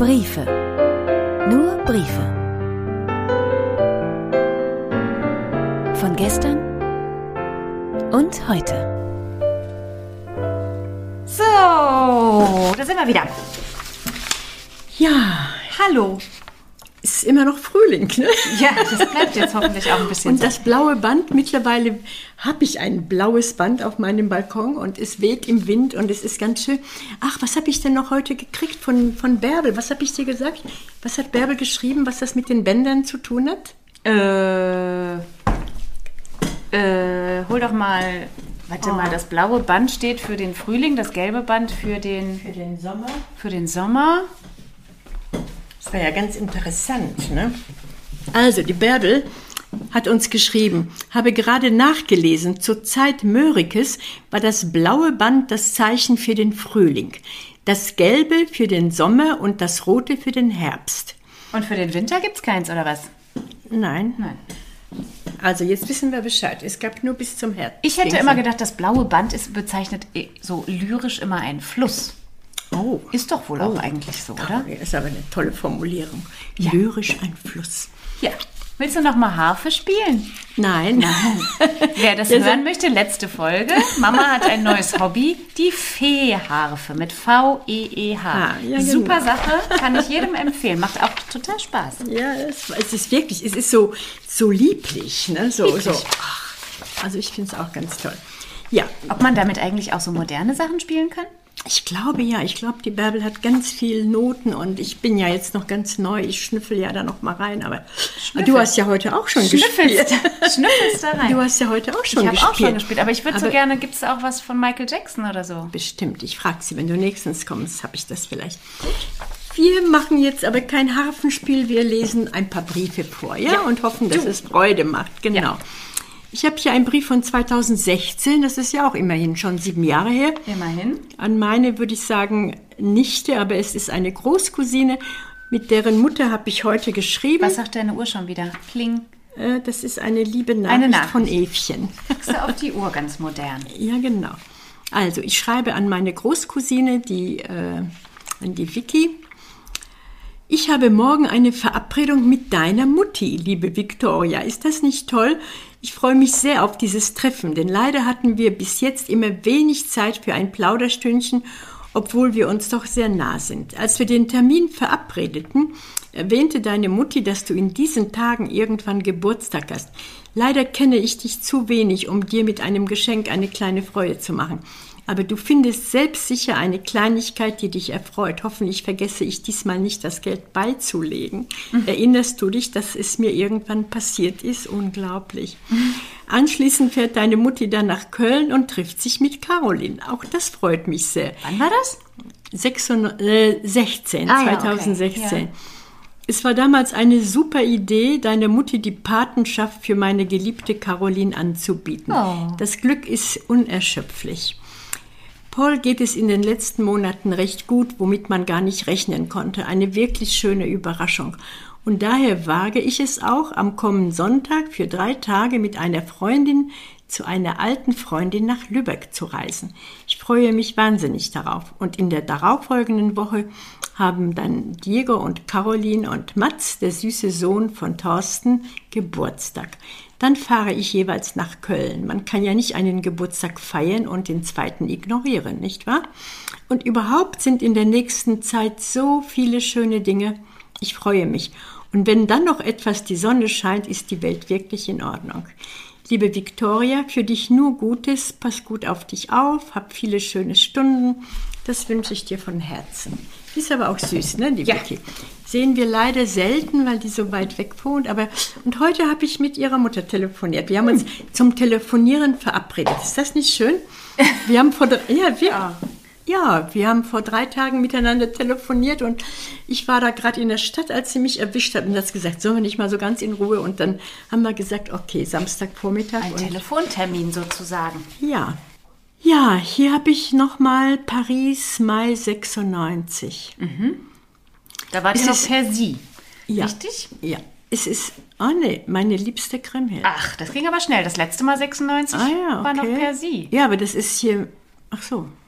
Briefe. Nur Briefe. Von gestern und heute. So, da sind wir wieder. Ja, Hallo. ist immer noch Frühling, ne? Ja, das bleibt jetzt hoffentlich auch ein bisschen Und so. das blaue Band, mittlerweile habe ich ein blaues Band auf meinem Balkon und es weht im Wind und es ist ganz schön. Ach, was habe ich denn noch heute gekriegt von Bärbel? Was habe ich dir gesagt? Was hat Bärbel geschrieben, was das mit den Bändern zu tun hat? Hol doch mal, warte mal, das blaue Band steht für den Frühling, das gelbe Band für den Sommer. Für den Sommer. Das war ja ganz interessant, ne? Also, die Bärbel hat uns geschrieben, habe gerade nachgelesen, zur Zeit Mörikes war das blaue Band das Zeichen für den Frühling, das gelbe für den Sommer und das rote für den Herbst. Und für den Winter gibt's keins, oder was? Nein. Nein. Also, jetzt wissen wir Bescheid. Es gab nur bis zum Herbst. Ich hätte immer gedacht, das blaue Band bezeichnet so lyrisch immer einen Fluss. Oh. Ist doch wohl auch eigentlich so, oder? Das ist aber eine tolle Formulierung. Lyrisch ein Fluss. Ja. Willst du noch mal Harfe spielen? Nein. Wer das hören möchte, letzte Folge. Mama hat ein neues Hobby, die Fee-Harfe mit V-E-E-H. Ah, ja, genau. Super Sache, kann ich jedem empfehlen. Macht auch total Spaß. Ja, es ist wirklich, es ist so lieblich. Ne? So. Ach, also ich finde es auch ganz toll. Ja, Ob man damit eigentlich auch so moderne Sachen spielen kann? ich glaube ja. Ich glaube, die Bärbel hat ganz viel Noten und ich bin ja jetzt noch ganz neu. Ich schnüffel ja da noch mal rein. Aber du hast ja heute auch schon gespielt. Schnüffelst da rein. Du hast ja heute auch schon Ich gespielt. habe auch schon gespielt, aber ich würde so gerne, gibt es auch was von Michael Jackson oder so? Bestimmt. Ich frage sie, wenn du nächstens kommst, habe ich das vielleicht. Wir machen jetzt aber kein Harfenspiel. Wir lesen ein paar Briefe vor, ja? Und hoffen, dass es Freude macht. Genau. Ja. Ich habe hier einen Brief von 2016. Das ist ja auch immerhin schon 7 Jahre her. Immerhin. An meine, würde ich sagen, Nichte, aber es ist eine Großcousine, mit deren Mutter habe ich heute geschrieben. Was sagt deine Uhr schon wieder? Kling. Das ist eine liebe Nachricht von Evchen. Guckst du auf die Uhr, ganz modern. Ja, genau. Also, ich schreibe an meine Großcousine, an die Vicky. Ich habe morgen eine Verabredung mit deiner Mutti, liebe Victoria. Ist das nicht toll? Ich freue mich sehr auf dieses Treffen, denn leider hatten wir bis jetzt immer wenig Zeit für ein Plauderstündchen, obwohl wir uns doch sehr nah sind. Als wir den Termin verabredeten, erwähnte deine Mutti, dass du in diesen Tagen irgendwann Geburtstag hast. Leider kenne ich dich zu wenig, um dir mit einem Geschenk eine kleine Freude zu machen. Aber du findest selbst sicher eine Kleinigkeit, die dich erfreut. Hoffentlich vergesse ich diesmal nicht, das Geld beizulegen. Erinnerst du dich, dass es mir irgendwann passiert ist? Unglaublich. Anschließend fährt deine Mutti dann nach Köln und trifft sich mit Caroline. Auch das freut mich sehr. Wann war das? 2016. Okay. Ja. Es war damals eine super Idee, deiner Mutti die Patenschaft für meine geliebte Caroline anzubieten. Oh. Das Glück ist unerschöpflich. Paul geht es in den letzten Monaten recht gut, womit man gar nicht rechnen konnte. Eine wirklich schöne Überraschung. Und daher wage ich es auch, am kommenden Sonntag für 3 Tage mit einer Freundin zu einer alten Freundin nach Lübeck zu reisen. Ich freue mich wahnsinnig darauf. Und in der darauffolgenden Woche haben dann Diego und Caroline und Mats, der süße Sohn von Thorsten, Geburtstag. Dann fahre ich jeweils nach Köln. Man kann ja nicht einen Geburtstag feiern und den zweiten ignorieren, nicht wahr? Und überhaupt sind in der nächsten Zeit so viele schöne Dinge. Ich freue mich. Und wenn dann noch etwas die Sonne scheint, ist die Welt wirklich in Ordnung. Liebe Victoria, für dich nur Gutes. Pass gut auf dich auf. Hab viele schöne Stunden. Das wünsche ich dir von Herzen. Die ist aber auch süß, ne, die Vicky? Sehen wir leider selten, weil die so weit weg wohnt. Und heute habe ich mit ihrer Mutter telefoniert. Wir haben uns zum Telefonieren verabredet. Ist das nicht schön? Wir haben wir haben vor 3 Tagen miteinander telefoniert und ich war da gerade in der Stadt, als sie mich erwischt hat und hat gesagt, sollen wir nicht mal so ganz in Ruhe? Und dann haben wir gesagt, okay, Samstagvormittag. Ein Telefontermin sozusagen. Ja. Ja, hier habe ich nochmal Paris, Mai 96. Da war die noch per Sie. Ja. Richtig? Ja. Es ist, meine liebste Krimmhild. Ach, das ging aber schnell. Das letzte Mal 96 war noch per Sie. Ja, aber das ist hier, ach so.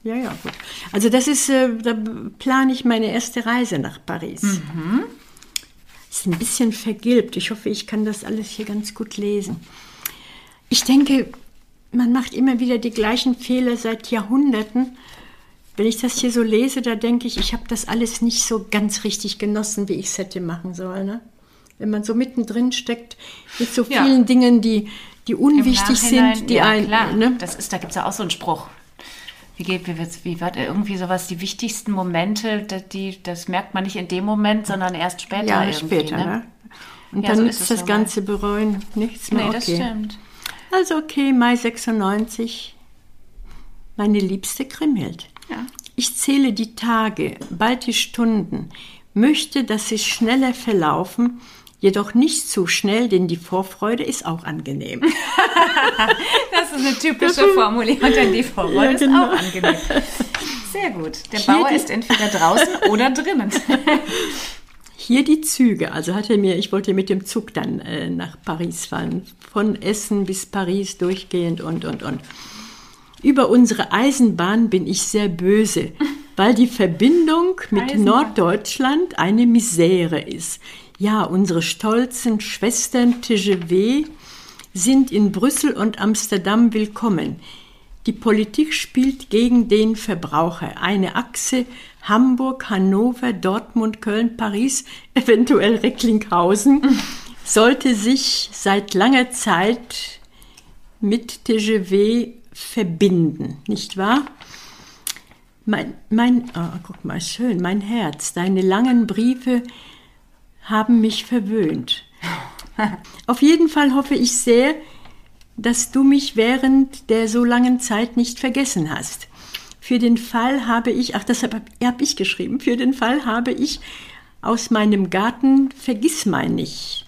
Ja, gut. Also das ist, da plane ich meine erste Reise nach Paris. Ist ein bisschen vergilbt. Ich hoffe, ich kann das alles hier ganz gut lesen. Ich denke, man macht immer wieder die gleichen Fehler seit Jahrhunderten. Wenn ich das hier so lese, da denke ich habe das alles nicht so ganz richtig genossen, wie ich es hätte machen sollen. Ne? Wenn man so mittendrin steckt mit so vielen Dingen, die unwichtig sind. Klar. Ne? Da gibt es ja auch so einen Spruch. Wie war irgendwie sowas, die wichtigsten Momente, das merkt man nicht in dem Moment, sondern erst später. Ja, irgendwie, später. Ne? Und dann nützt das ganze Bereuen nichts mehr. Nee, das stimmt. Also Mai 96, meine liebste Grimhild. Ja. Ich zähle die Tage, bald die Stunden, möchte, dass sie schneller verlaufen, jedoch nicht zu schnell, denn die Vorfreude ist auch angenehm. Das ist eine typische Formulierung, denn die Vorfreude ist auch angenehm. Sehr gut. Der Bauer ist entweder draußen oder drinnen. Hier die Züge, also ich wollte mit dem Zug dann nach Paris fahren, von Essen bis Paris durchgehend und. Über unsere Eisenbahn bin ich sehr böse, weil die Verbindung mit Norddeutschland eine Misere ist. Ja, unsere stolzen Schwestern TGV sind in Brüssel und Amsterdam willkommen. Die Politik spielt gegen den Verbraucher. Eine Achse Hamburg, Hannover, Dortmund, Köln, Paris, eventuell Recklinghausen, sollte sich seit langer Zeit mit TGV verbinden, nicht wahr? Guck mal, schön, mein Herz, deine langen Briefe haben mich verwöhnt. Auf jeden Fall hoffe ich sehr, dass du mich während der so langen Zeit nicht vergessen hast. Für den Fall habe ich, das habe ich geschrieben, für den Fall habe ich aus meinem Garten Vergissmeinnicht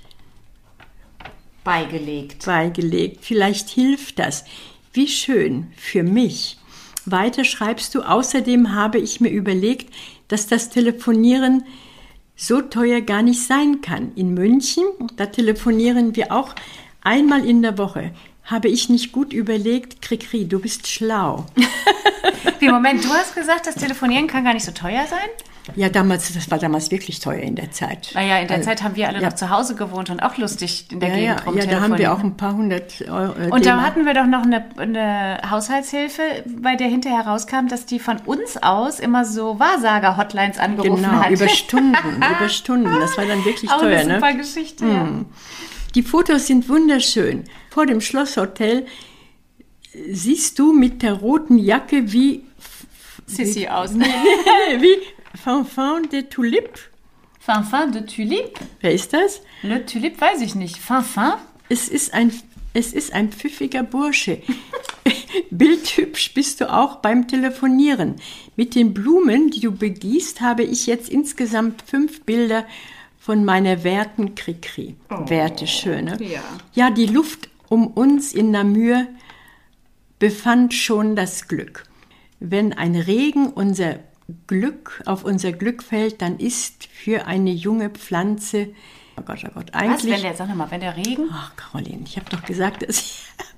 beigelegt. Vielleicht hilft das. Wie schön für mich. Weiter schreibst du, außerdem habe ich mir überlegt, dass das Telefonieren so teuer gar nicht sein kann. In München, da telefonieren wir auch einmal in der Woche. Habe ich nicht gut überlegt, Krikri, du bist schlau. Moment, du hast gesagt, das Telefonieren kann gar nicht so teuer sein? Ja, das war damals wirklich teuer in der Zeit. Naja, in der Zeit haben wir alle noch zu Hause gewohnt und auch lustig in der Gegend rumtelefoniert. Ja, da haben wir auch ein paar hundert Euro. Und da hatten wir doch noch eine Haushaltshilfe, bei der hinterher rauskam, dass die von uns aus immer so Wahrsager-Hotlines angerufen hat. Genau, über Stunden. Das war dann wirklich auch teuer. Auch eine super Geschichte, ja. Die Fotos sind wunderschön. Vor dem Schlosshotel siehst du mit der roten Jacke wie Sissi aus. Wie Fanfan de Tulipe. Fanfan de Tulipe? Wer ist das? Le Tulipe weiß ich nicht. Fanfan? Es ist ein pfiffiger Bursche. Bildhübsch bist du auch beim Telefonieren. Mit den Blumen, die du begießt, habe ich jetzt insgesamt 5 Bilder von meiner werten Krikri. Werte Schöne. Ja, die Luft um uns in Namur befand schon das Glück. Wenn ein Regen auf unser Glück fällt, dann ist für eine junge Pflanze, oh Gott, eigentlich... wenn der Regen... Ach, Caroline, ich habe doch gesagt, dass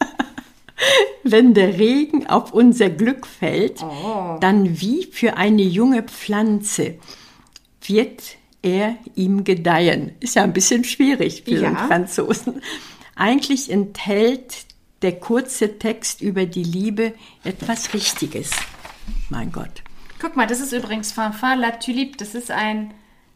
wenn der Regen auf unser Glück fällt, dann wie für eine junge Pflanze wird er ihm gedeihen. Ist ja ein bisschen schwierig für so einen Franzosen. Eigentlich enthält der kurze Text über die Liebe etwas Richtiges. Mein Gott. Guck mal, das ist übrigens Fanfan la Tulipe. Das ist ein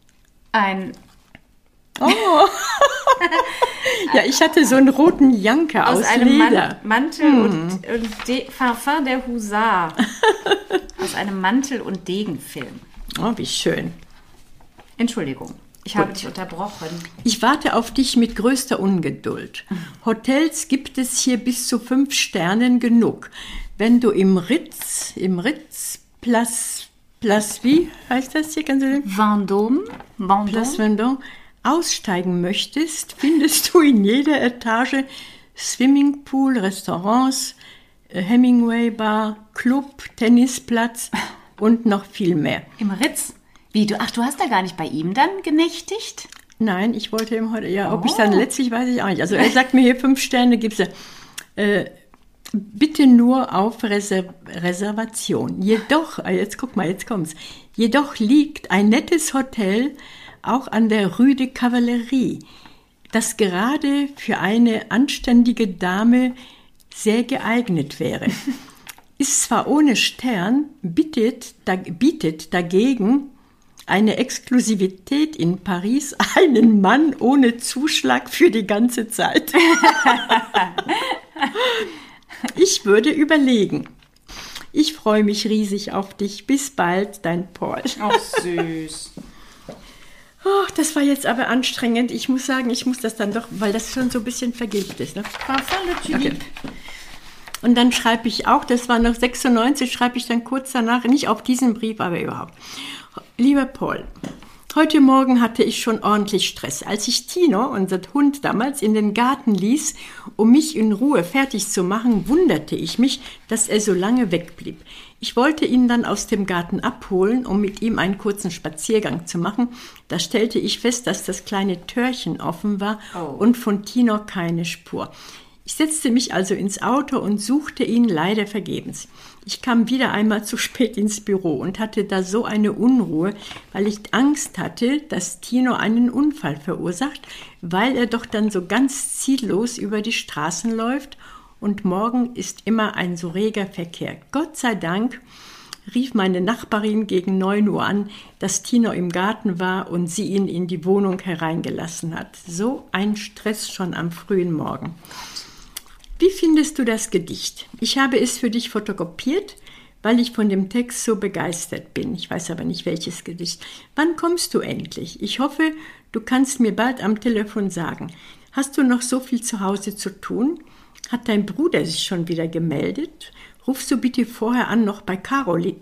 Ja, ich hatte so einen roten Janker aus einem Leder. Mantel und Fanfan der Husar. Aus einem Mantel- und Degenfilm. Oh, wie schön. Entschuldigung, ich habe dich unterbrochen. Ich warte auf dich mit größter Ungeduld. Hotels gibt es hier bis zu 5 Sternen genug. Wenn du im Ritz, Place, wie heißt das hier? Vendôme. Place Vendôme. Aussteigen möchtest, findest du in jeder Etage Swimmingpool, Restaurants, Hemingway Bar, Club, Tennisplatz und noch viel mehr. Im Ritz? Wie, du hast da gar nicht bei ihm dann genächtigt? Nein, ich wollte ihm heute, ob ich dann letztlich, weiß ich auch nicht. Also er sagt mir hier 5 Sterne, gibt's ja. bitte nur auf Reservation. Jedoch, jetzt guck mal, jetzt kommt's. Jedoch liegt ein nettes Hotel auch an der Rue de Cavalerie, das gerade für eine anständige Dame sehr geeignet wäre. Ist zwar ohne Stern, bietet dagegen eine Exklusivität in Paris einen Mann ohne Zuschlag für die ganze Zeit. Ich würde überlegen. Ich freue mich riesig auf dich. Bis bald, dein Paul. Ach, süß. Oh, das war jetzt aber anstrengend. Ich muss sagen, ich muss das dann doch, weil das schon so ein bisschen vergilbt ist. Ne? Okay. Und dann schreibe ich auch, das war noch 96, schreibe ich dann kurz danach, nicht auf diesen Brief, aber überhaupt. Lieber Paul, heute Morgen hatte ich schon ordentlich Stress. Als ich Tino, unser Hund damals, in den Garten ließ, um mich in Ruhe fertig zu machen, wunderte ich mich, dass er so lange wegblieb. Ich wollte ihn dann aus dem Garten abholen, um mit ihm einen kurzen Spaziergang zu machen. Da stellte ich fest, dass das kleine Türchen offen war und von Tino keine Spur. Ich setzte mich also ins Auto und suchte ihn leider vergebens. Ich kam wieder einmal zu spät ins Büro und hatte da so eine Unruhe, weil ich Angst hatte, dass Tino einen Unfall verursacht, weil er doch dann so ganz ziellos über die Straßen läuft und morgen ist immer ein so reger Verkehr. Gott sei Dank rief meine Nachbarin gegen 9 Uhr an, dass Tino im Garten war und sie ihn in die Wohnung hereingelassen hat. So ein Stress schon am frühen Morgen. Wie findest du das Gedicht? Ich habe es für dich fotokopiert, weil ich von dem Text so begeistert bin. Ich weiß aber nicht, welches Gedicht. Wann kommst du endlich? Ich hoffe, du kannst mir bald am Telefon sagen. Hast du noch so viel zu Hause zu tun? Hat dein Bruder sich schon wieder gemeldet? Rufst du bitte vorher noch bei Caroline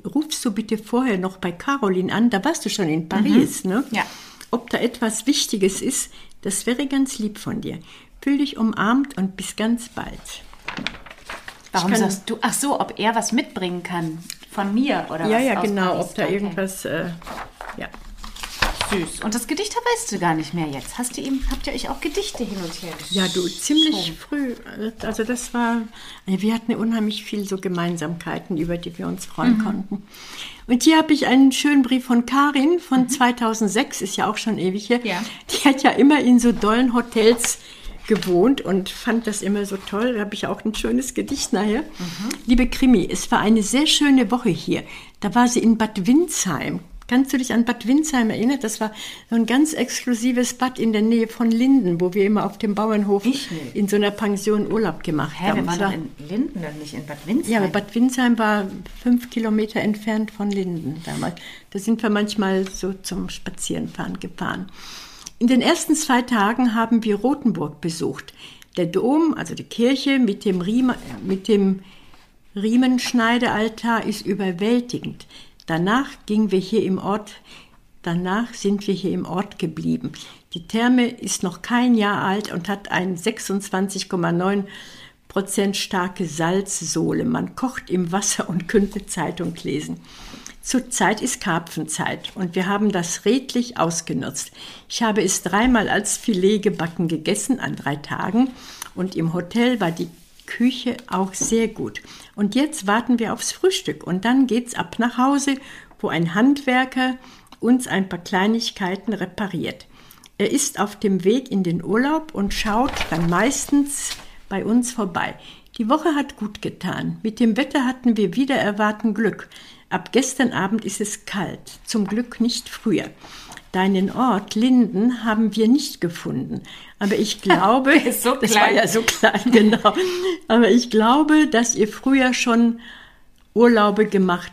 an? Da warst du schon in Paris, ne? Ja. Ob da etwas Wichtiges ist, das wäre ganz lieb von dir. Fühl dich umarmt und bis ganz bald. Warum sagst du? Ach so, ob er was mitbringen kann von mir oder was? Ja, aus genau, Paris? ob da irgendwas, ja. Süß. Und das Gedicht weißt du gar nicht mehr jetzt. Habt ihr euch auch Gedichte hin und her geschrieben? Ja, du, ziemlich früh. Also das war, wir hatten unheimlich viel so Gemeinsamkeiten, über die wir uns freuen konnten. Und hier habe ich einen schönen Brief von Karin von 2006, ist ja auch schon ewig her. Ja. Die hat ja immer in so dollen Hotels gewohnt und fand das immer so toll. Da habe ich auch ein schönes Gedicht nachher. Liebe Krimi, es war eine sehr schöne Woche hier. Da war sie in Bad Windsheim. Kannst du dich an Bad Windsheim erinnern? Das war so ein ganz exklusives Bad in der Nähe von Linden, wo wir immer auf dem Bauernhof in so einer Pension Urlaub gemacht haben. Wir waren doch in Linden, doch nicht in Bad Windsheim. Ja, aber Bad Windsheim war 5 Kilometer entfernt von Linden damals. Da sind wir manchmal so zum Spazierenfahren gefahren. In den ersten 2 Tagen haben wir Rothenburg besucht. Der Dom, also die Kirche mit dem Riemenschneidealtar ist überwältigend. Danach sind wir hier im Ort geblieben. Die Therme ist noch kein Jahr alt und hat eine 26,9% starke Salzsohle. Man kocht im Wasser und könnte Zeitung lesen. Zurzeit ist Karpfenzeit und wir haben das redlich ausgenutzt. Ich habe es 3-mal als Filet gebacken gegessen an 3 Tagen und im Hotel war die Küche auch sehr gut. Und jetzt warten wir aufs Frühstück und dann geht's ab nach Hause, wo ein Handwerker uns ein paar Kleinigkeiten repariert. Er ist auf dem Weg in den Urlaub und schaut dann meistens bei uns vorbei. Die Woche hat gut getan. Mit dem Wetter hatten wir wider Erwarten Glück. Ab gestern Abend ist es kalt, zum Glück nicht früher. Deinen Ort, Linden, haben wir nicht gefunden. Aber ich glaube, ist so das klein. war ja so klein, genau. Aber ich glaube, dass ihr früher schöne Urlaube gemacht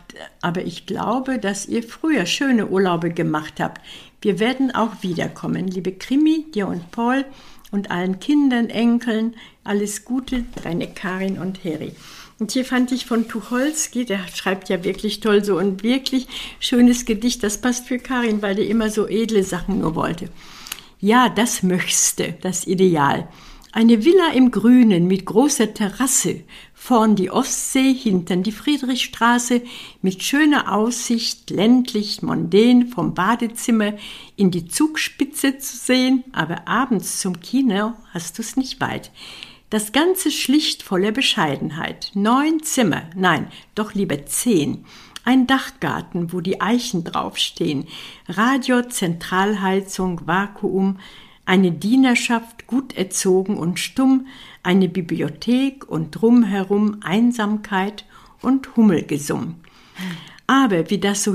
habt. Wir werden auch wiederkommen. Liebe Krimi, dir und Paul und allen Kindern, Enkeln, alles Gute, deine Karin und Heri. Und hier fand ich von Tucholsky, der schreibt ja wirklich toll, so ein wirklich schönes Gedicht. Das passt für Karin, weil der immer so edle Sachen nur wollte. Ja, das möchtste, das Ideal. Eine Villa im Grünen mit großer Terrasse, vorn die Ostsee, hintern die Friedrichstraße, mit schöner Aussicht, ländlich, mondän, vom Badezimmer in die Zugspitze zu sehen, aber abends zum Kino hast du's nicht weit. Das Ganze schlicht voller Bescheidenheit. 9 Zimmer, nein, doch lieber 10. Ein Dachgarten, wo die Eichen draufstehen. Radio, Zentralheizung, Vakuum. Eine Dienerschaft, gut erzogen und stumm. Eine Bibliothek und drumherum Einsamkeit und Hummelgesumm. Aber wie das so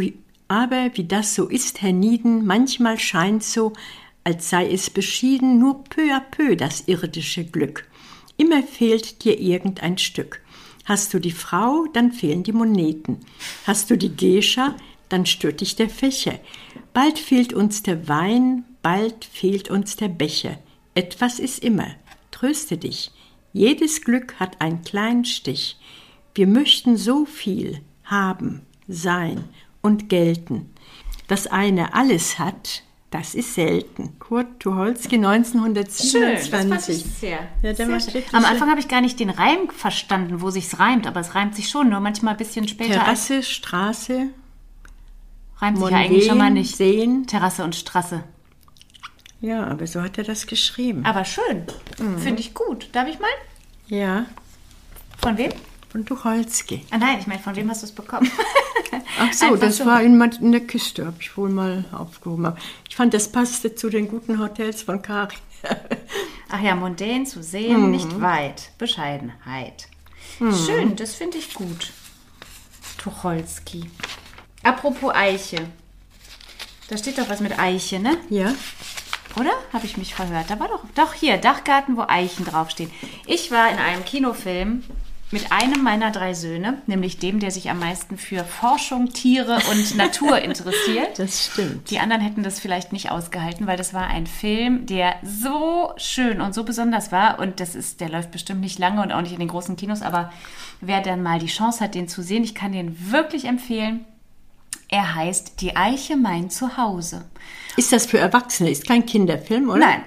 ist, Herr Nieden, manchmal scheint's so, als sei es beschieden, nur peu à peu das irdische Glück. Immer fehlt dir irgendein Stück. Hast du die Frau, dann fehlen die Moneten. Hast du die Gescha, dann stört dich der Fächer. Bald fehlt uns der Wein, bald fehlt uns der Becher. Etwas ist immer. Tröste dich. Jedes Glück hat einen kleinen Stich. Wir möchten so viel haben, sein und gelten. Dass einer alles hat, das ist selten. Kurt Tucholsky, 1927. Schön, das fand ich sehr. Ja, der macht wirklich Am Anfang habe ich gar nicht den Reim verstanden, wo sich's reimt, aber es reimt sich schon, nur manchmal ein bisschen später. Terrasse, Straße, Reimt sich ja eigentlich schon mal nicht. Seen. Terrasse und Straße. Ja, aber so hat er das geschrieben. Aber schön, finde ich gut. Darf ich mal? Ja, Von wem? von Tucholsky. Ah nein, ich meine, von wem hast du es bekommen? Ach so, Einfach das so. war in der Kiste, habe ich wohl mal aufgehoben. Ich fand, das passte zu den guten Hotels von Karin. Ach ja, mondän zu sehen, nicht weit. Bescheidenheit. Schön, das finde ich gut. Tucholsky. Apropos Eiche. Da steht doch was mit Eiche, ne? Ja, Oder? Habe ich mich verhört? Da war doch hier, Dachgarten, wo Eichen draufstehen. Ich war in einem Kinofilm mit einem meiner 3 Söhne, nämlich dem, der sich am meisten für Forschung, Tiere und Natur interessiert. das stimmt. Die anderen hätten das vielleicht nicht ausgehalten, weil das war ein Film, der so schön und so besonders war. Und der läuft bestimmt nicht lange und auch nicht in den großen Kinos. Aber wer dann mal die Chance hat, den zu sehen, ich kann den wirklich empfehlen. Er heißt Die Eiche mein Zuhause. Ist das für Erwachsene? Ist kein Kinderfilm, oder? Nein,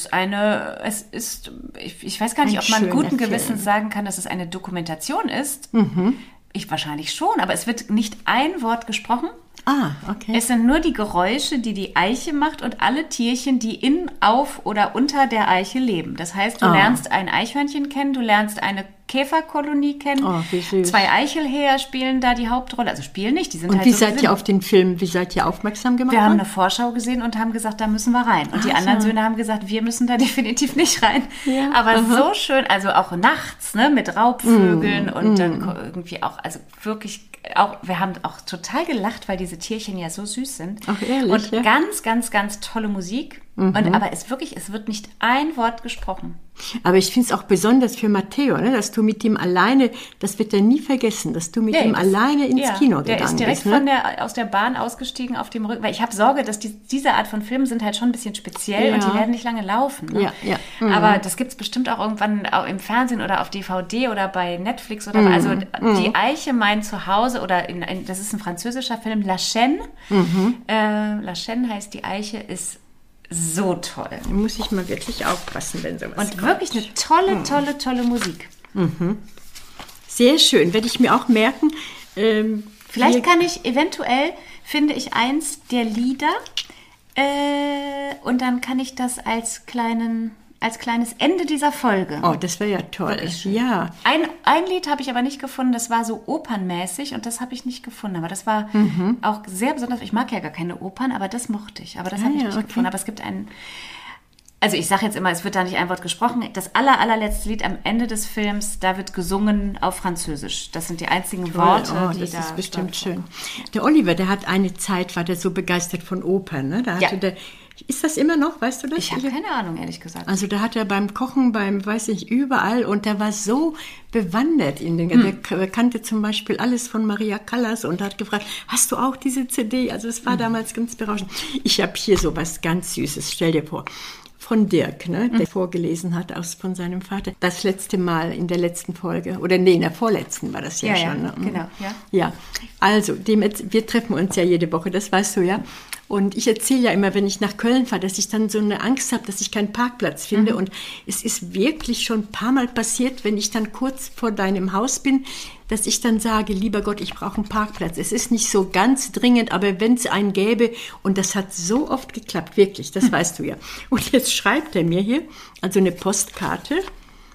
ich weiß gar nicht, Ein ob man schöner guten Film. Gewissens sagen kann, dass es eine Dokumentation ist. Ich wahrscheinlich schon, aber es wird nicht ein Wort gesprochen. Ah, okay. Es sind nur die Geräusche, die die Eiche macht und alle Tierchen, die in, auf oder unter der Eiche leben. Das heißt, du lernst ein Eichhörnchen kennen, du lernst eine Käferkolonie kennen. Oh, wie süß. 2 Eichelhäher spielen da die Hauptrolle. Also spielen nicht, die sind Und halt wie so seid ihr auf den Film, wie seid ihr aufmerksam gemacht Wir haben worden? eine Vorschau gesehen und haben gesagt, da müssen wir rein. Und die Ach anderen so. Söhne haben gesagt, wir müssen da definitiv nicht rein. Ja, Aber so schön, also auch nachts, ne, mit Raubvögeln und dann irgendwie auch, also wirklich auch, wir haben auch total gelacht, weil diese Tierchen ja so süß sind. Ach, ehrlich, und ja? ganz, ganz, ganz tolle Musik. Aber es wird nicht ein Wort gesprochen. Aber ich finde es auch besonders für Matteo, ne, dass du mit ihm alleine, das wird er nie vergessen, dass du mit ihm alleine ins Kino der gegangen ist direkt bist. Ne? aus der Bahn ausgestiegen auf dem Rücken, weil ich habe Sorge, dass diese Art von Filmen sind halt schon ein bisschen speziell und die werden nicht lange laufen. Ne? Ja, ja. Aber das gibt es bestimmt auch irgendwann auch im Fernsehen oder auf DVD oder bei Netflix oder also Die Eiche mein Zuhause oder das ist ein französischer Film, La Chaîne. La Chaîne heißt Die Eiche, ist so toll. Da muss ich mal wirklich aufpassen, wenn sowas Und kommt. wirklich eine tolle Musik. Sehr schön, werde ich mir auch merken. Vielleicht finde ich eins der Lieder und dann kann ich das als kleines Ende dieser Folge. Oh, das wäre ja toll. Ja. Ein Lied habe ich aber nicht gefunden, das war so opernmäßig und das habe ich nicht gefunden. Aber das war auch sehr besonders. Ich mag ja gar keine Opern, aber das mochte ich. Aber das habe ich nicht gefunden. Aber es gibt also ich sage jetzt immer, es wird da nicht ein Wort gesprochen. Das allerletzte Lied am Ende des Films, da wird gesungen auf Französisch. Das sind die einzigen Worte, die das da ist bestimmt vorkommen. schön. Der Oliver, der hat eine Zeit, war der so begeistert von Opern. Ne? Da hatte ist das immer noch, weißt du das? Ich habe keine Ahnung, ehrlich gesagt. Also da hat er beim Kochen, weiß ich, überall und der war so bewandert in den, der kannte zum Beispiel alles von Maria Callas und hat gefragt, hast du auch diese CD? Also es war damals ganz berauschend. Ich habe hier so was ganz Süßes, stell dir vor. Von Dirk, ne, der vorgelesen hat von seinem Vater. Das letzte Mal in der letzten Folge. Oder nee, in der vorletzten war das ja schon. Ne? Genau, ja. Ja, also wir treffen uns ja jede Woche, das weißt du ja. Und ich erzähle ja immer, wenn ich nach Köln fahre, dass ich dann so eine Angst habe, dass ich keinen Parkplatz finde. Und es ist wirklich schon ein paar Mal passiert, wenn ich dann kurz vor deinem Haus bin, dass ich dann sage, lieber Gott, ich brauche einen Parkplatz. Es ist nicht so ganz dringend, aber wenn es einen gäbe, und das hat so oft geklappt, wirklich, das weißt du ja. Und jetzt schreibt er mir hier, also eine Postkarte,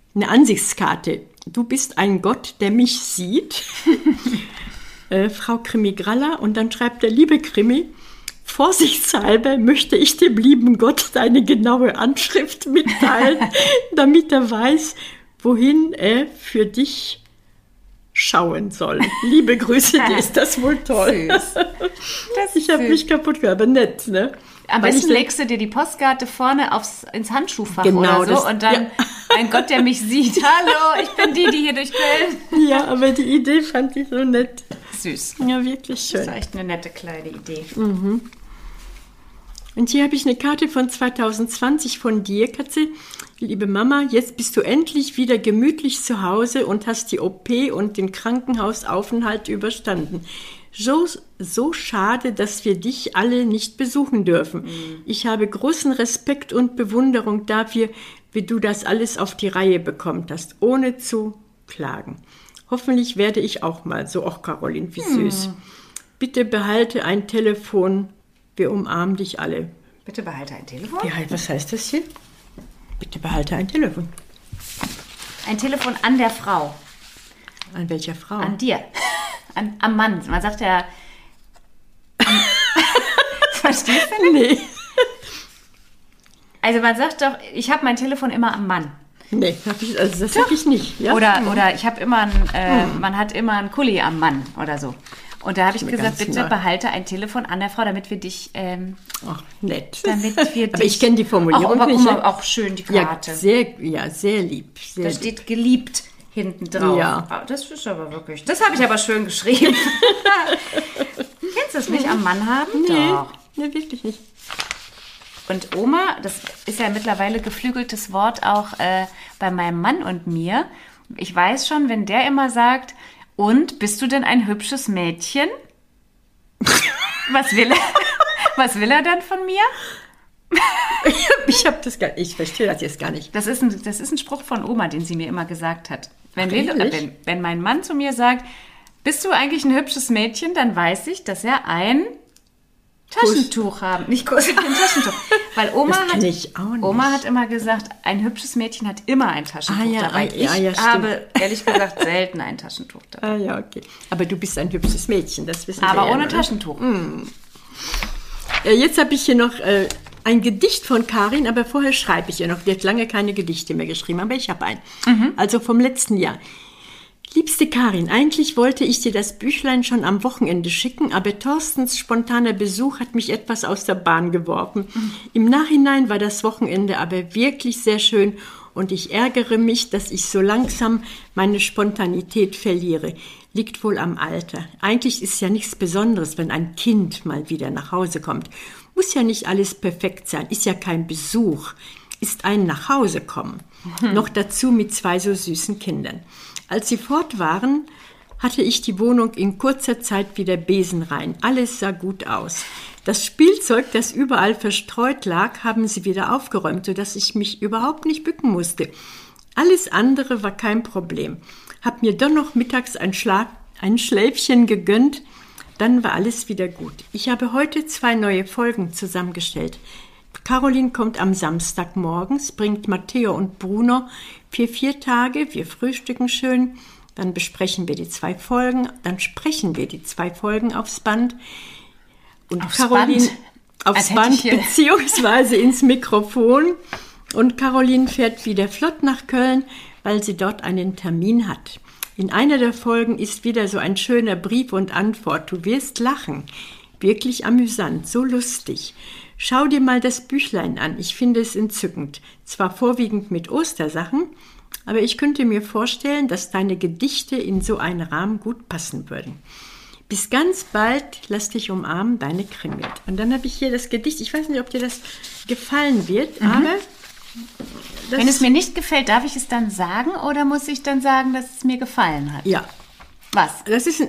eine Ansichtskarte. Du bist ein Gott, der mich sieht. Frau Krimi Graller. Und dann schreibt der liebe Krimi, vorsichtshalber möchte ich dem lieben Gott deine genaue Anschrift mitteilen, damit er weiß, wohin er für dich schauen soll. Liebe Grüße, dir ist das wohl toll. Süß. Ich habe mich kaputt gemacht, aber nett, ne? Am besten legst du dir die Postkarte vorne ins Handschuhfach oder so und dann, ein Gott, der mich sieht. Hallo, ich bin die hier durch Köln. Ja, aber die Idee fand ich so nett. Süß. Ja, wirklich schön. Das ist echt eine nette kleine Idee. Mhm. Und hier habe ich eine Karte von 2020 von dir, Katze. Liebe Mama, jetzt bist du endlich wieder gemütlich zu Hause und hast die OP und den Krankenhausaufenthalt überstanden. So schade, dass wir dich alle nicht besuchen dürfen. Ich habe großen Respekt und Bewunderung dafür, wie du das alles auf die Reihe bekommen hast, ohne zu klagen. Hoffentlich werde ich auch mal so. Ach, Caroline, wie süß. Bitte behalte ein Telefon. Wir umarmen dich alle. Bitte behalte ein Telefon? Ja, was heißt das hier? Bitte behalte ein Telefon. Ein Telefon an der Frau. An welcher Frau? An dir. Am Mann. Man sagt ja... Verstehst du nicht? Nee. Also man sagt doch, ich habe mein Telefon immer am Mann. Nee, das sag ich nicht. Ja? Oder ich habe immer man hat immer einen Kuli am Mann oder so. Und da habe ich gesagt, bitte behalte ein Telefon an der Frau, damit wir dich... Ach, nett. Damit wir aber ich kenne die Formulierung nicht. Guck mal, auch schön die Karte. Ja, sehr lieb. Sehr da steht geliebt hinten drauf. Ja. Das ist aber wirklich... Das habe ich aber schön geschrieben. Kennst du das nicht am Mann haben? Nee, Doch. Nee, wirklich nicht. Und Oma, das ist ja mittlerweile geflügeltes Wort auch bei meinem Mann und mir. Ich weiß schon, wenn der immer sagt... Und, bist du denn ein hübsches Mädchen? Was will er dann von mir? Ich verstehe das jetzt gar nicht. Das ist ein Spruch von Oma, den sie mir immer gesagt hat. Wenn mein Mann zu mir sagt, bist du eigentlich ein hübsches Mädchen, dann weiß ich, dass er ein Taschentuch haben. Nicht Kuss, ein Taschentuch. Weil Oma hat immer gesagt, ein hübsches Mädchen hat immer ein Taschentuch dabei. Ich habe ehrlich gesagt selten ein Taschentuch dabei. Ah ja, okay. Aber du bist ein hübsches Mädchen, das wissen wir. Aber ja, ohne oder? Taschentuch. Jetzt habe ich hier noch ein Gedicht von Karin, aber vorher schreibe ich ihr noch. Die hat lange keine Gedichte mehr geschrieben, aber ich habe einen. Also vom letzten Jahr. Liebste Karin, eigentlich wollte ich dir das Büchlein schon am Wochenende schicken, aber Thorstens spontaner Besuch hat mich etwas aus der Bahn geworfen. Im Nachhinein war das Wochenende aber wirklich sehr schön und ich ärgere mich, dass ich so langsam meine Spontanität verliere. Liegt wohl am Alter. Eigentlich ist ja nichts Besonderes, wenn ein Kind mal wieder nach Hause kommt. Muss ja nicht alles perfekt sein, ist ja kein Besuch, ist ein Nachhausekommen. Noch dazu mit 2 so süßen Kindern. Als sie fort waren, hatte ich die Wohnung in kurzer Zeit wieder besenrein. Alles sah gut aus. Das Spielzeug, das überall verstreut lag, haben sie wieder aufgeräumt, sodass ich mich überhaupt nicht bücken musste. Alles andere war kein Problem. Hab mir dann noch mittags ein Schläfchen gegönnt, dann war alles wieder gut. Ich habe heute 2 neue Folgen zusammengestellt. Caroline kommt am Samstag morgens, bringt Matteo und Bruno für 4 Tage, wir frühstücken schön, dann besprechen wir die 2 Folgen, dann sprechen wir die 2 Folgen aufs Band. Und Caroline aufs Band beziehungsweise ins Mikrofon. Und Caroline fährt wieder flott nach Köln, weil sie dort einen Termin hat. In einer der Folgen ist wieder so ein schöner Brief und Antwort. Du wirst lachen. Wirklich amüsant, so lustig. Schau dir mal das Büchlein an, ich finde es entzückend. Zwar vorwiegend mit Ostersachen, aber ich könnte mir vorstellen, dass deine Gedichte in so einen Rahmen gut passen würden. Bis ganz bald, lass dich umarmen, deine Krimi. Und dann habe ich hier das Gedicht, ich weiß nicht, ob dir das gefallen wird, aber... Wenn es mir nicht gefällt, darf ich es dann sagen oder muss ich dann sagen, dass es mir gefallen hat? Ja. Was? Das ist...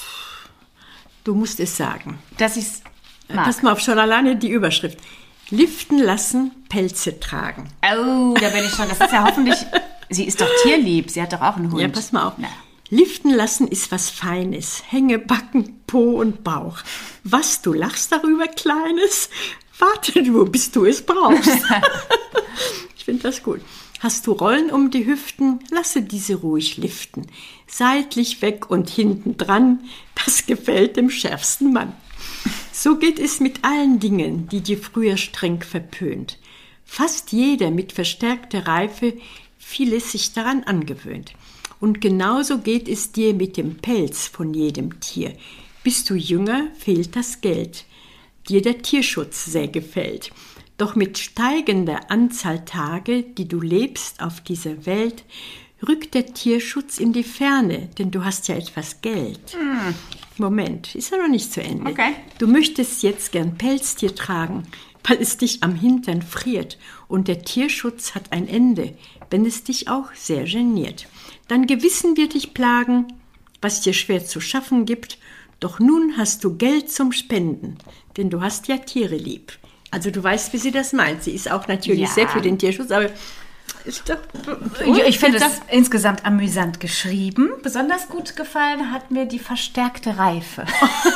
Du musst es sagen. Dass ich es... Pass mal auf, schon alleine die Überschrift. Liften lassen, Pelze tragen. Oh, da bin ich schon. Das ist ja hoffentlich... Sie ist doch tierlieb. Sie hat doch auch einen Hund. Ja, pass mal auf. Na. Liften lassen ist was Feines. Hänge, Backen, Po und Bauch. Was, du lachst darüber, Kleines? Warte nur, bis du es brauchst. Ich finde das gut. Hast du Rollen um die Hüften, lasse diese ruhig liften. Seitlich weg und hinten dran, das gefällt dem schärfsten Mann. So geht es mit allen Dingen, die dir früher streng verpönt. Fast jeder mit verstärkter Reife vieles sich daran angewöhnt. Und genauso geht es dir mit dem Pelz von jedem Tier. Bist du jünger, fehlt das Geld. Dir der Tierschutz sehr gefällt. Doch mit steigender Anzahl Tage, die du lebst auf dieser Welt, rückt der Tierschutz in die Ferne, denn du hast ja etwas Geld. Moment, ist ja noch nicht zu Ende. Okay. Du möchtest jetzt gern Pelztier tragen, weil es dich am Hintern friert und der Tierschutz hat ein Ende, wenn es dich auch sehr geniert. Dein Gewissen wird dich plagen, was dir schwer zu schaffen gibt, doch nun hast du Geld zum Spenden, denn du hast ja Tiere lieb. Also du weißt, wie sie das meint. Sie ist auch natürlich sehr für den Tierschutz, aber ist doch... Ich finde es insgesamt amüsant geschrieben. Besonders gut gefallen hat mir die verstärkte Reife.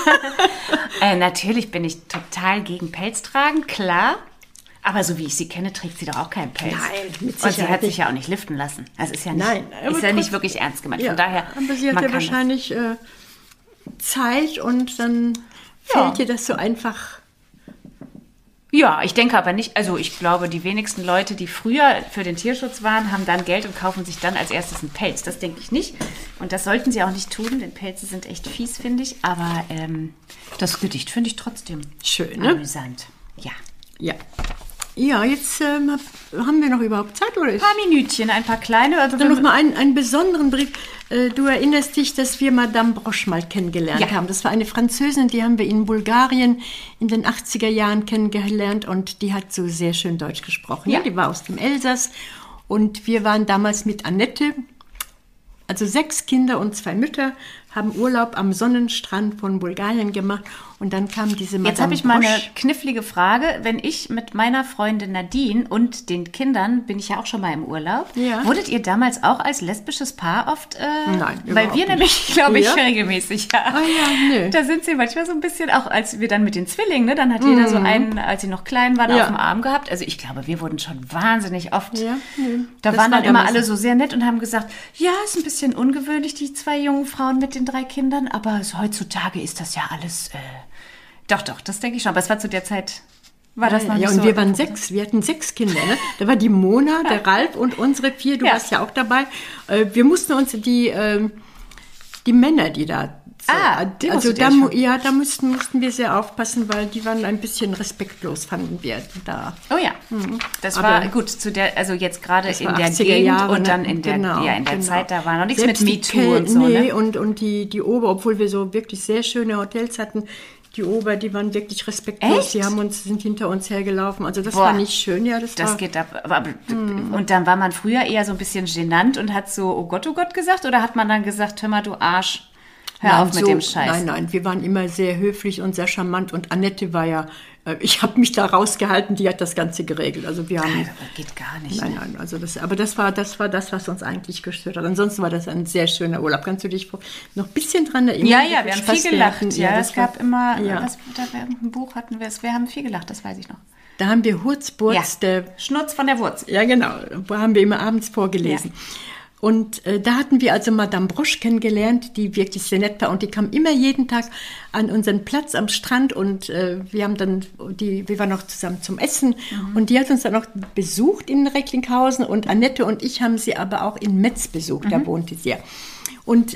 Natürlich bin ich total gegen Pelz tragen, klar. Aber so wie ich sie kenne, trägt sie doch auch keinen Pelz. Nein, mit Sicherheit. Und sie hat sich ja auch nicht liften lassen. Das ist ja nicht wirklich ernst gemeint. Von daher, aber sie hat ja wahrscheinlich Zeit und dann fällt ihr das so einfach... Ja, ich denke aber nicht, also ich glaube, die wenigsten Leute, die früher für den Tierschutz waren, haben dann Geld und kaufen sich dann als erstes einen Pelz. Das denke ich nicht. Und das sollten sie auch nicht tun, denn Pelze sind echt fies, finde ich. Aber das Gedicht finde ich trotzdem schön, ne? Amüsant. Ja. Ja. Ja, jetzt haben wir noch überhaupt Zeit, oder? Ein paar Minütchen, ein paar kleine. Also dann noch mal einen besonderen Brief. Du erinnerst dich, dass wir Madame Broche mal kennengelernt haben. Das war eine Französin, die haben wir in Bulgarien in den 80er Jahren kennengelernt und die hat so sehr schön Deutsch gesprochen. Ja. Die war aus dem Elsass und wir waren damals mit Annette, also 6 Kinder und 2 Mütter, haben Urlaub am Sonnenstrand von Bulgarien gemacht und dann kam diese Madame Jetzt habe ich mal eine knifflige Frage. Wenn ich mit meiner Freundin Nadine und den Kindern, bin ich ja auch schon mal im Urlaub, wurdet ihr damals auch als lesbisches Paar oft? Nein, weil wir nämlich, glaube ich, regelmäßig, ja. Ah ja, nee. Da sind sie manchmal so ein bisschen, auch als wir dann mit den Zwillingen, ne, dann hat jeder so einen, als sie noch klein waren, auf dem Arm gehabt. Also ich glaube, wir wurden schon wahnsinnig oft. Ja, nee. Da waren dann immer alle so sehr nett und haben gesagt, ja, ist ein bisschen ungewöhnlich, die 2 jungen Frauen mit den 3 Kindern, aber heutzutage ist das ja alles, doch, das denke ich schon. Aber es war zu der Zeit, war das noch nicht so. Ja, und wir waren 6, wir hatten 6 Kinder, ne? Da war die Mona, der Ralf und unsere 4, du warst ja auch dabei. Wir mussten uns die Männer, die da... also da mussten wir sehr aufpassen, weil die waren ein bisschen respektlos, fanden wir da. Oh ja, das war gut zu der, also jetzt gerade in der Gegend Jahre, und dann in der Zeit, da war noch nichts mit MeToo und so. Nee, ne? und die Ober, obwohl wir so wirklich sehr schöne Hotels hatten, die Ober, die waren wirklich respektlos. Echt? Die sind hinter uns hergelaufen. Also das war nicht schön. Ja, das geht ab. Und dann war man früher eher so ein bisschen genannt und hat so, oh Gott, gesagt? Oder hat man dann gesagt, hör mal, du Arsch, hör auf mit dem Scheiß? Nein, wir waren immer sehr höflich und sehr charmant. Und Annette war ja, ich habe mich da rausgehalten, die hat das Ganze geregelt. Also wir haben... Das geht gar nicht. Nein, also das war das, was uns eigentlich gestört hat. Ansonsten war das ein sehr schöner Urlaub. Kannst du dich noch ein bisschen dran erinnern? Ja, wir haben viel gelacht. Ja, es gab immer, ein Buch hatten wir haben viel gelacht, das weiß ich noch. Da haben wir Hurzburz, der Schnurz von der Wurz. Ja, genau. Da haben wir immer abends vorgelesen. Ja. Und da hatten wir also Madame Broche kennengelernt, die wirklich sehr nett war. Und die kam immer jeden Tag an unseren Platz am Strand. Und wir waren noch zusammen zum Essen. Und die hat uns dann auch besucht in Recklinghausen. Und Annette und ich haben sie aber auch in Metz besucht. Da wohnte sie ja. Und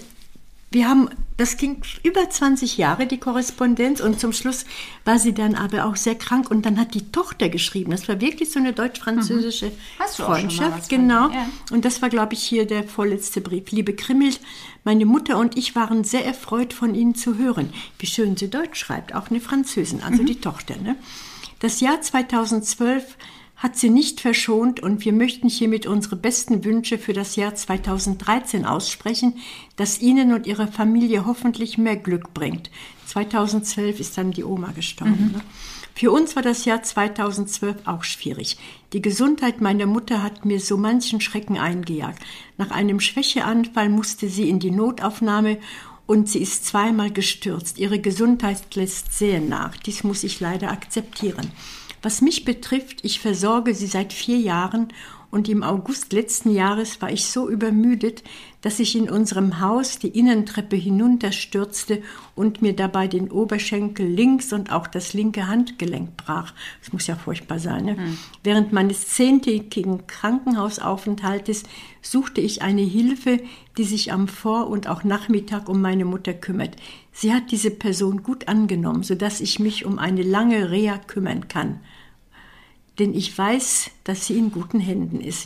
das ging über 20 Jahre, die Korrespondenz. Und zum Schluss war sie dann aber auch sehr krank. Und dann hat die Tochter geschrieben. Das war wirklich so eine deutsch-französische Freundschaft. Genau. Ja. Und das war, glaube ich, hier der vorletzte Brief. Liebe Krimmelt, meine Mutter und ich waren sehr erfreut, von Ihnen zu hören. Wie schön sie Deutsch schreibt. Auch eine Französin, also die Tochter. Ne? Das Jahr 2012 hat sie nicht verschont und wir möchten hiermit unsere besten Wünsche für das Jahr 2013 aussprechen, das Ihnen und Ihrer Familie hoffentlich mehr Glück bringt. 2012 ist dann die Oma gestorben. Ne? Für uns war das Jahr 2012 auch schwierig. Die Gesundheit meiner Mutter hat mir so manchen Schrecken eingejagt. Nach einem Schwächeanfall musste sie in die Notaufnahme und sie ist 2-mal gestürzt. Ihre Gesundheit lässt sehr nach. Dies muss ich leider akzeptieren. Was mich betrifft, ich versorge sie seit 4 Jahren und im August letzten Jahres war ich so übermüdet, dass ich in unserem Haus die Innentreppe hinunterstürzte und mir dabei den Oberschenkel links und auch das linke Handgelenk brach. Das muss ja furchtbar sein, ne? Während meines 10-tägigen Krankenhausaufenthaltes suchte ich eine Hilfe, die sich am Vor- und auch Nachmittag um meine Mutter kümmert. Sie hat diese Person gut angenommen, sodass ich mich um eine lange Reha kümmern kann. Denn ich weiß, dass sie in guten Händen ist.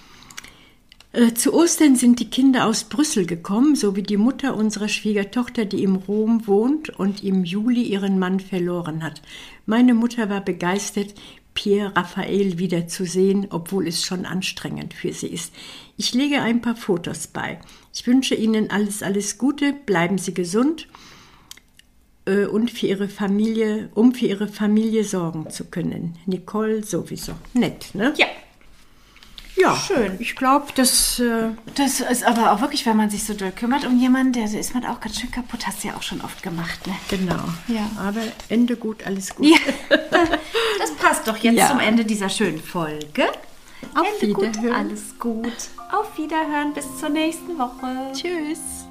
Zu Ostern sind die Kinder aus Brüssel gekommen, sowie die Mutter unserer Schwiegertochter, die in Rom wohnt und im Juli ihren Mann verloren hat. Meine Mutter war begeistert, Pierre Raphael wiederzusehen, obwohl es schon anstrengend für sie ist. Ich lege ein paar Fotos bei. Ich wünsche Ihnen alles Gute, bleiben Sie gesund und für Ihre Familie, um für Ihre Familie sorgen zu können. Nicole sowieso. Nett, ne? Ja. Ja, schön. Ich glaube, das ist aber auch wirklich, wenn man sich so doll kümmert um jemanden, der ist man auch ganz schön kaputt. Hast du ja auch schon oft gemacht, ne? Genau. Ja. Aber Ende gut, alles gut. Ja. Das passt doch jetzt zum Ende dieser schönen Folge. Auf Ende Wiederhören. Gut, alles gut. Auf Wiederhören, bis zur nächsten Woche. Tschüss.